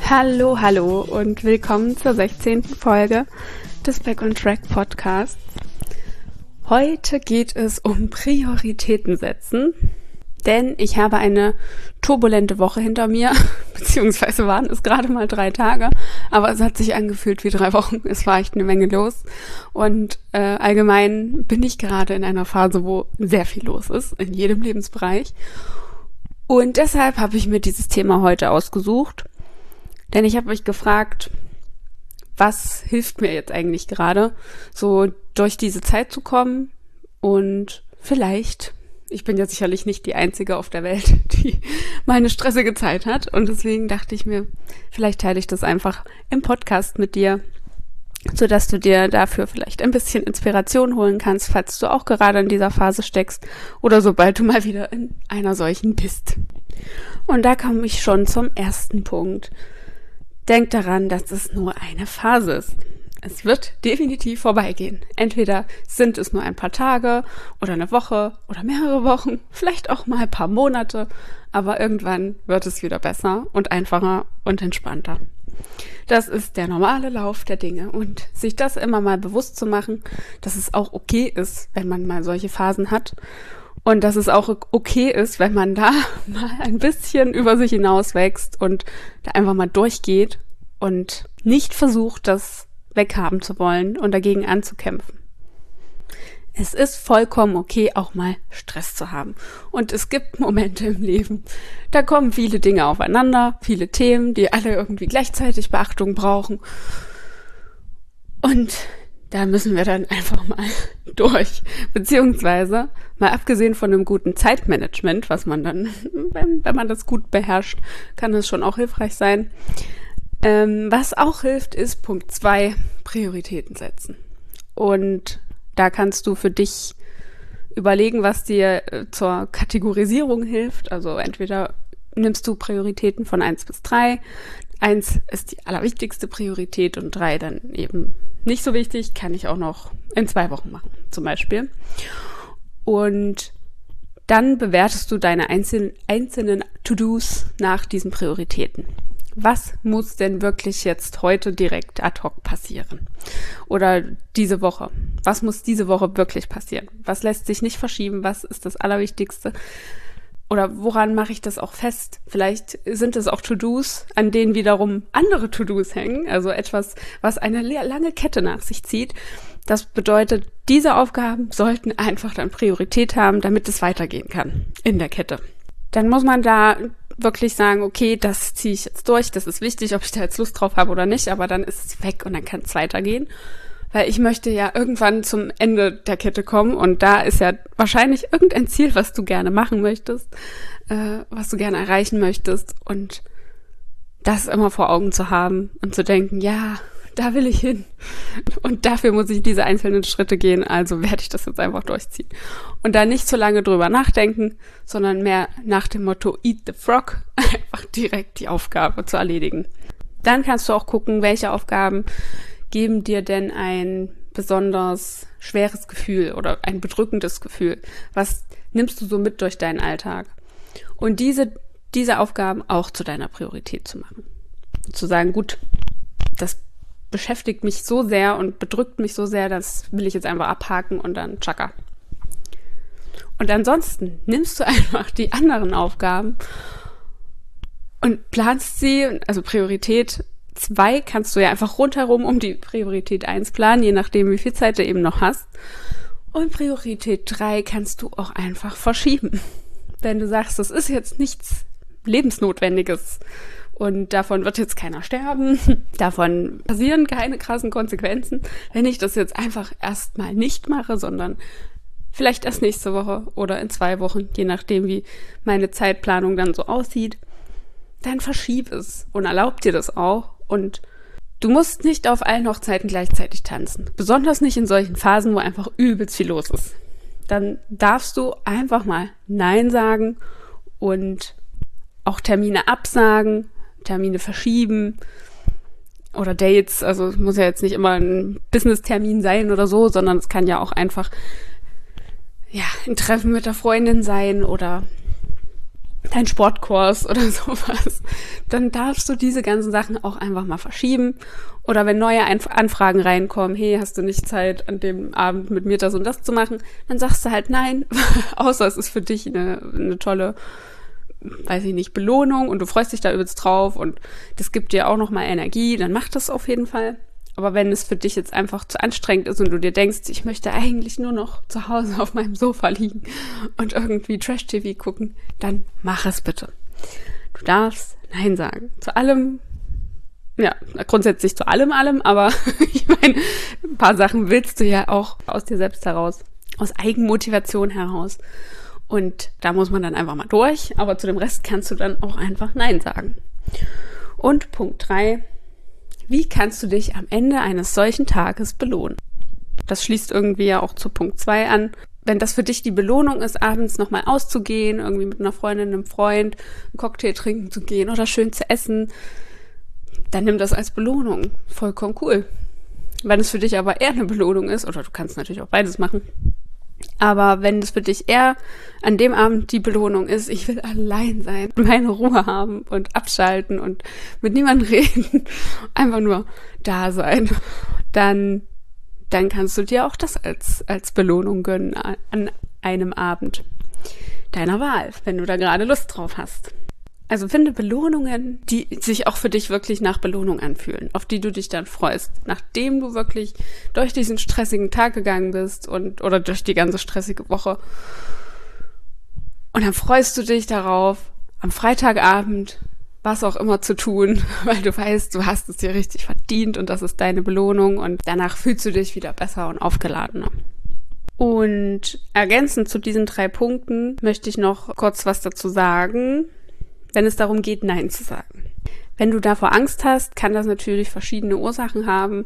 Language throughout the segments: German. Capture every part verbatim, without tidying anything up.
Hallo, hallo und willkommen zur sechzehnten Folge des Back on Track Podcasts. Heute geht es um Prioritäten setzen, denn ich habe eine turbulente Woche hinter mir, beziehungsweise waren es gerade mal drei Tage, aber es hat sich angefühlt wie drei Wochen. Es war echt eine Menge los und äh, allgemein bin ich gerade in einer Phase, wo sehr viel los ist, in jedem Lebensbereich. Und deshalb habe ich mir dieses Thema heute ausgesucht, denn ich habe mich gefragt, was hilft mir jetzt eigentlich gerade, so durch diese Zeit zu kommen und vielleicht, ich bin ja sicherlich nicht die Einzige auf der Welt, die mal eine stressige Zeit hat und deswegen dachte ich mir, vielleicht teile ich das einfach im Podcast mit dir, sodass du dir dafür vielleicht ein bisschen Inspiration holen kannst, falls du auch gerade in dieser Phase steckst oder sobald du mal wieder in einer solchen bist. Und da komme ich schon zum ersten Punkt. Denk daran, dass es nur eine Phase ist. Es wird definitiv vorbeigehen. Entweder sind es nur ein paar Tage oder eine Woche oder mehrere Wochen, vielleicht auch mal ein paar Monate, aber irgendwann wird es wieder besser und einfacher und entspannter. Das ist der normale Lauf der Dinge und sich das immer mal bewusst zu machen, dass es auch okay ist, wenn man mal solche Phasen hat und dass es auch okay ist, wenn man da mal ein bisschen über sich hinaus wächst und da einfach mal durchgeht und nicht versucht, das weghaben zu wollen und dagegen anzukämpfen. Es ist vollkommen okay, auch mal Stress zu haben. Und es gibt Momente im Leben, da kommen viele Dinge aufeinander, viele Themen, die alle irgendwie gleichzeitig Beachtung brauchen. Und da müssen wir dann einfach mal durch. Beziehungsweise, mal abgesehen von einem guten Zeitmanagement, was man dann, wenn, wenn man das gut beherrscht, kann es schon auch hilfreich sein. Ähm, was auch hilft, ist Punkt zwei, Prioritäten setzen. Und da kannst du für dich überlegen, was dir äh, zur Kategorisierung hilft. Also entweder nimmst du Prioritäten von eins bis drei. eins ist die allerwichtigste Priorität und drei dann eben nicht so wichtig. Kann ich auch noch in zwei Wochen machen, zum Beispiel. Und dann bewertest du deine einzelnen, einzelnen To-Dos nach diesen Prioritäten. Was muss denn wirklich jetzt heute direkt ad hoc passieren? Oder diese Woche? Was muss diese Woche wirklich passieren? Was lässt sich nicht verschieben? Was ist das Allerwichtigste? Oder woran mache ich das auch fest? Vielleicht sind es auch To-Dos, an denen wiederum andere To-Dos hängen. Also etwas, was eine lange Kette nach sich zieht. Das bedeutet, diese Aufgaben sollten einfach dann Priorität haben, damit es weitergehen kann in der Kette. Dann muss man da wirklich sagen, okay, das ziehe ich jetzt durch, das ist wichtig, ob ich da jetzt Lust drauf habe oder nicht, aber dann ist es weg und dann kann es weitergehen. Weil ich möchte ja irgendwann zum Ende der Kette kommen und da ist ja wahrscheinlich irgendein Ziel, was du gerne machen möchtest, äh, was du gerne erreichen möchtest und das immer vor Augen zu haben und zu denken, ja, da will ich hin und dafür muss ich diese einzelnen Schritte gehen, also werde ich das jetzt einfach durchziehen. Und da nicht so lange drüber nachdenken, sondern mehr nach dem Motto Eat the Frog, einfach direkt die Aufgabe zu erledigen. Dann kannst du auch gucken, welche Aufgaben geben dir denn ein besonders schweres Gefühl oder ein bedrückendes Gefühl. Was nimmst du so mit durch deinen Alltag? Und diese, diese Aufgaben auch zu deiner Priorität zu machen. Zu sagen, gut, das beschäftigt mich so sehr und bedrückt mich so sehr, das will ich jetzt einfach abhaken und dann tschakka. Und ansonsten nimmst du einfach die anderen Aufgaben und planst sie, also Priorität zwei kannst du ja einfach rundherum um die Priorität eins planen, je nachdem, wie viel Zeit du eben noch hast. Und Priorität drei kannst du auch einfach verschieben. Wenn du sagst, das ist jetzt nichts Lebensnotwendiges und davon wird jetzt keiner sterben, davon passieren keine krassen Konsequenzen, wenn ich das jetzt einfach erstmal nicht mache, sondern vielleicht erst nächste Woche oder in zwei Wochen, je nachdem, wie meine Zeitplanung dann so aussieht, dann verschieb es und erlaub dir das auch. Und du musst nicht auf allen Hochzeiten gleichzeitig tanzen. Besonders nicht in solchen Phasen, wo einfach übelst viel los ist. Dann darfst du einfach mal Nein sagen und auch Termine absagen, Termine verschieben oder Dates. Also es muss ja jetzt nicht immer ein Business-Termin sein oder so, sondern es kann ja auch einfach ja, ein Treffen mit der Freundin sein oder dein Sportkurs oder sowas, dann darfst du diese ganzen Sachen auch einfach mal verschieben. Oder wenn neue Einf- Anfragen reinkommen, hey, hast du nicht Zeit, an dem Abend mit mir das und das zu machen, dann sagst du halt nein, außer es ist für dich eine, eine tolle, weiß ich nicht, Belohnung und du freust dich da übelst drauf und das gibt dir auch nochmal Energie, dann mach das auf jeden Fall. Aber wenn es für dich jetzt einfach zu anstrengend ist und du dir denkst, ich möchte eigentlich nur noch zu Hause auf meinem Sofa liegen und irgendwie Trash-T V gucken, dann mach es bitte. Du darfst Nein sagen. Zu allem, ja, grundsätzlich zu allem, allem, aber ich meine, ein paar Sachen willst du ja auch aus dir selbst heraus, aus Eigenmotivation heraus. Und da muss man dann einfach mal durch, aber zu dem Rest kannst du dann auch einfach Nein sagen. Und Punkt drei, wie kannst du dich am Ende eines solchen Tages belohnen? Das schließt irgendwie ja auch zu Punkt zwei an. Wenn das für dich die Belohnung ist, abends nochmal auszugehen, irgendwie mit einer Freundin, einem Freund, einen Cocktail trinken zu gehen oder schön zu essen, dann nimm das als Belohnung. Vollkommen cool. Wenn es für dich aber eher eine Belohnung ist, oder du kannst natürlich auch beides machen, aber wenn es für dich eher an dem Abend die Belohnung ist, ich will allein sein, meine Ruhe haben und abschalten und mit niemandem reden, einfach nur da sein, dann, dann kannst du dir auch das als, als Belohnung gönnen an einem Abend deiner Wahl, wenn du da gerade Lust drauf hast. Also finde Belohnungen, die sich auch für dich wirklich nach Belohnung anfühlen, auf die du dich dann freust, nachdem du wirklich durch diesen stressigen Tag gegangen bist und oder durch die ganze stressige Woche. Und dann freust du dich darauf, am Freitagabend was auch immer zu tun, weil du weißt, du hast es dir richtig verdient und das ist deine Belohnung und danach fühlst du dich wieder besser und aufgeladener. Und ergänzend zu diesen drei Punkten möchte ich noch kurz was dazu sagen, wenn es darum geht, Nein zu sagen. Wenn du davor Angst hast, kann das natürlich verschiedene Ursachen haben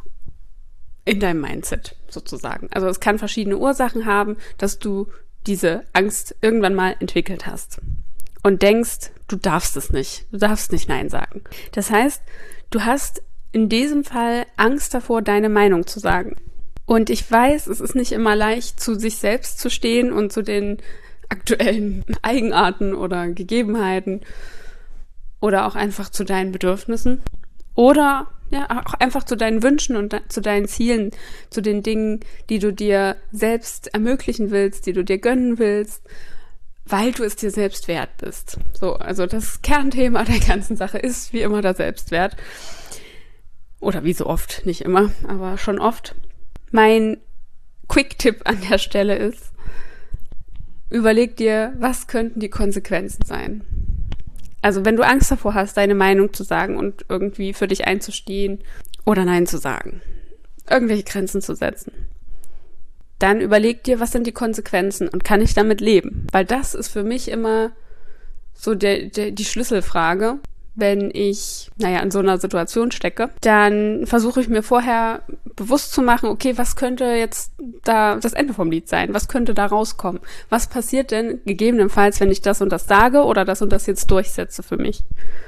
in deinem Mindset sozusagen. Also es kann verschiedene Ursachen haben, dass du diese Angst irgendwann mal entwickelt hast und denkst, du darfst es nicht. Du darfst nicht Nein sagen. Das heißt, du hast in diesem Fall Angst davor, deine Meinung zu sagen. Und ich weiß, es ist nicht immer leicht, zu sich selbst zu stehen und zu den aktuellen Eigenarten oder Gegebenheiten oder auch einfach zu deinen Bedürfnissen oder ja auch einfach zu deinen Wünschen und de- zu deinen Zielen, zu den Dingen, die du dir selbst ermöglichen willst, die du dir gönnen willst, weil du es dir selbst wert bist. So, also das Kernthema der ganzen Sache ist wie immer der Selbstwert. Oder wie so oft, nicht immer, aber schon oft. Mein Quick-Tipp an der Stelle ist, überleg dir, was könnten die Konsequenzen sein? Also wenn du Angst davor hast, deine Meinung zu sagen und irgendwie für dich einzustehen oder Nein zu sagen, irgendwelche Grenzen zu setzen, dann überleg dir, was sind die Konsequenzen und kann ich damit leben? Weil das ist für mich immer so der, der, die Schlüsselfrage. Wenn ich, naja, in so einer Situation stecke, dann versuche ich mir vorher bewusst zu machen, okay, was könnte jetzt da das Ende vom Lied sein? Was könnte da rauskommen? Was passiert denn gegebenenfalls, wenn ich das und das sage oder das und das jetzt durchsetze für mich?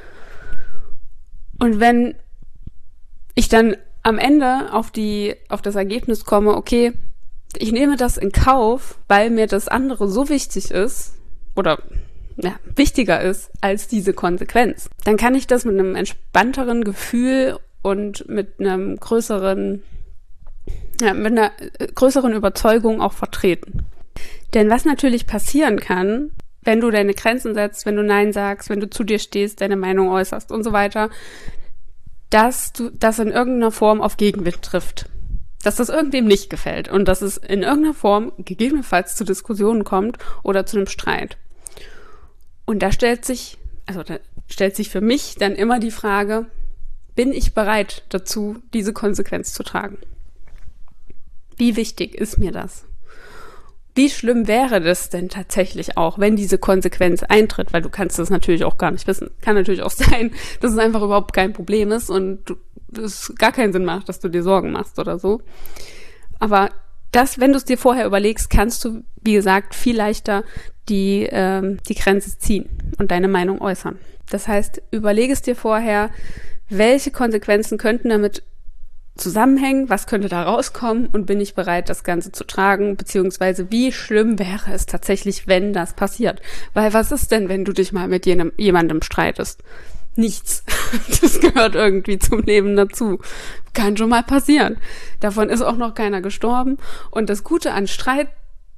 Und wenn ich dann am Ende auf die, auf das Ergebnis komme, okay, ich nehme das in Kauf, weil mir das andere so wichtig ist oder ja, wichtiger ist als diese Konsequenz, dann kann ich das mit einem entspannteren Gefühl und mit einem größeren, ja, mit einer größeren Überzeugung auch vertreten. Denn was natürlich passieren kann, wenn du deine Grenzen setzt, wenn du Nein sagst, wenn du zu dir stehst, deine Meinung äußerst und so weiter, dass du das in irgendeiner Form auf Gegenwind trifft. Dass das irgendwem nicht gefällt und dass es in irgendeiner Form gegebenenfalls zu Diskussionen kommt oder zu einem Streit. Und da stellt sich, also da stellt sich für mich dann immer die Frage, bin ich bereit dazu, diese Konsequenz zu tragen? Wie wichtig ist mir das? Wie schlimm wäre das denn tatsächlich auch, wenn diese Konsequenz eintritt? Weil du kannst das natürlich auch gar nicht wissen. Kann natürlich auch sein, dass es einfach überhaupt kein Problem ist und du, es gar keinen Sinn macht, dass du dir Sorgen machst oder so. Aber das, wenn du es dir vorher überlegst, kannst du, wie gesagt, viel leichter die, ähm, die Grenze ziehen und deine Meinung äußern. Das heißt, überlege es dir vorher, welche Konsequenzen könnten damit Zusammenhängen, was könnte da rauskommen und bin ich bereit, das Ganze zu tragen, beziehungsweise wie schlimm wäre es tatsächlich, wenn das passiert. Weil was ist denn, wenn du dich mal mit jenem, jemandem streitest? Nichts. Das gehört irgendwie zum Leben dazu. Kann schon mal passieren. Davon ist auch noch keiner gestorben. Und das Gute an Streits,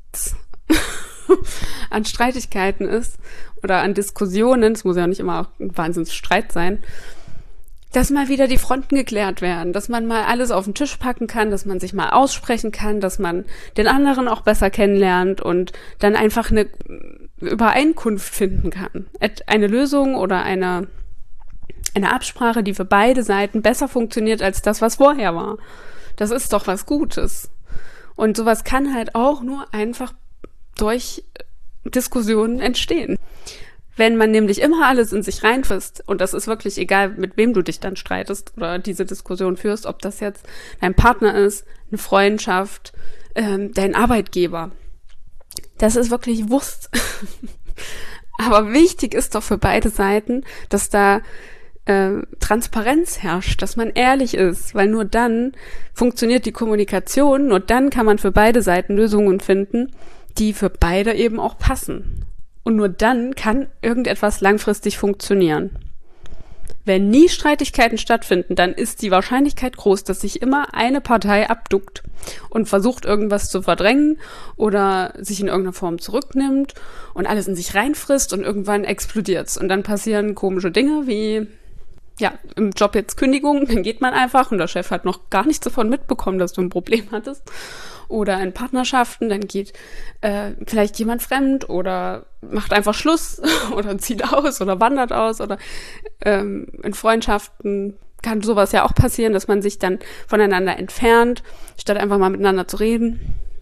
an Streitigkeiten ist, oder an Diskussionen, es muss ja nicht immer ein Wahnsinnsstreit sein, dass mal wieder die Fronten geklärt werden, dass man mal alles auf den Tisch packen kann, dass man sich mal aussprechen kann, dass man den anderen auch besser kennenlernt und dann einfach eine Übereinkunft finden kann. Eine Lösung oder eine, eine Absprache, die für beide Seiten besser funktioniert als das, was vorher war. Das ist doch was Gutes. Und sowas kann halt auch nur einfach durch Diskussionen entstehen. Wenn man nämlich immer alles in sich reinfrisst, und das ist wirklich egal, mit wem du dich dann streitest oder diese Diskussion führst, ob das jetzt dein Partner ist, eine Freundschaft, ähm, dein Arbeitgeber. Das ist wirklich Wurst. Aber wichtig ist doch für beide Seiten, dass da äh, Transparenz herrscht, dass man ehrlich ist, weil nur dann funktioniert die Kommunikation, nur dann kann man für beide Seiten Lösungen finden, die für beide eben auch passen. Und nur dann kann irgendetwas langfristig funktionieren. Wenn nie Streitigkeiten stattfinden, dann ist die Wahrscheinlichkeit groß, dass sich immer eine Partei abduckt und versucht, irgendwas zu verdrängen oder sich in irgendeiner Form zurücknimmt und alles in sich reinfrisst und irgendwann explodiert's. Und dann passieren komische Dinge wie, ja, im Job jetzt Kündigung, dann geht man einfach und der Chef hat noch gar nichts davon mitbekommen, dass du ein Problem hattest. Oder in Partnerschaften, dann geht äh, vielleicht jemand fremd oder macht einfach Schluss oder zieht aus oder wandert aus oder ähm, in Freundschaften kann sowas ja auch passieren, dass man sich dann voneinander entfernt, statt einfach mal miteinander zu reden.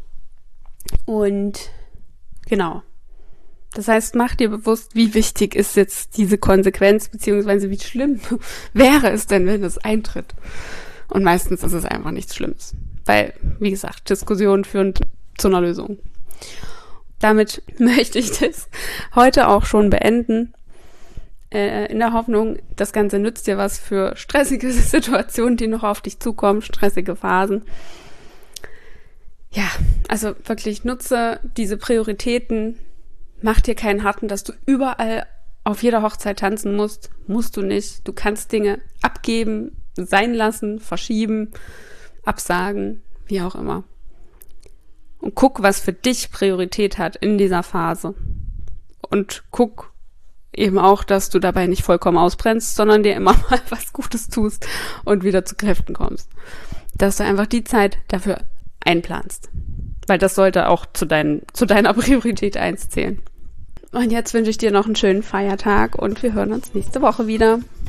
Und genau. Das heißt, mach dir bewusst, wie wichtig ist jetzt diese Konsequenz, beziehungsweise wie schlimm wäre es denn, wenn es eintritt. Und meistens ist es einfach nichts Schlimmes. Weil, wie gesagt, Diskussionen führen zu einer Lösung. Damit möchte ich das heute auch schon beenden. Äh, in der Hoffnung, das Ganze nützt dir was für stressige Situationen, die noch auf dich zukommen, stressige Phasen. Ja, also wirklich nutze diese Prioritäten. Mach dir keinen harten, dass du überall auf jeder Hochzeit tanzen musst. Musst du nicht. Du kannst Dinge abgeben, sein lassen, verschieben, absagen, wie auch immer. Und guck, was für dich Priorität hat in dieser Phase. Und guck eben auch, dass du dabei nicht vollkommen ausbrennst, sondern dir immer mal was Gutes tust und wieder zu Kräften kommst. Dass du einfach die Zeit dafür einplanst. Weil das sollte auch zu, dein, zu deiner Priorität eins zählen. Und jetzt wünsche ich dir noch einen schönen Feiertag und wir hören uns nächste Woche wieder.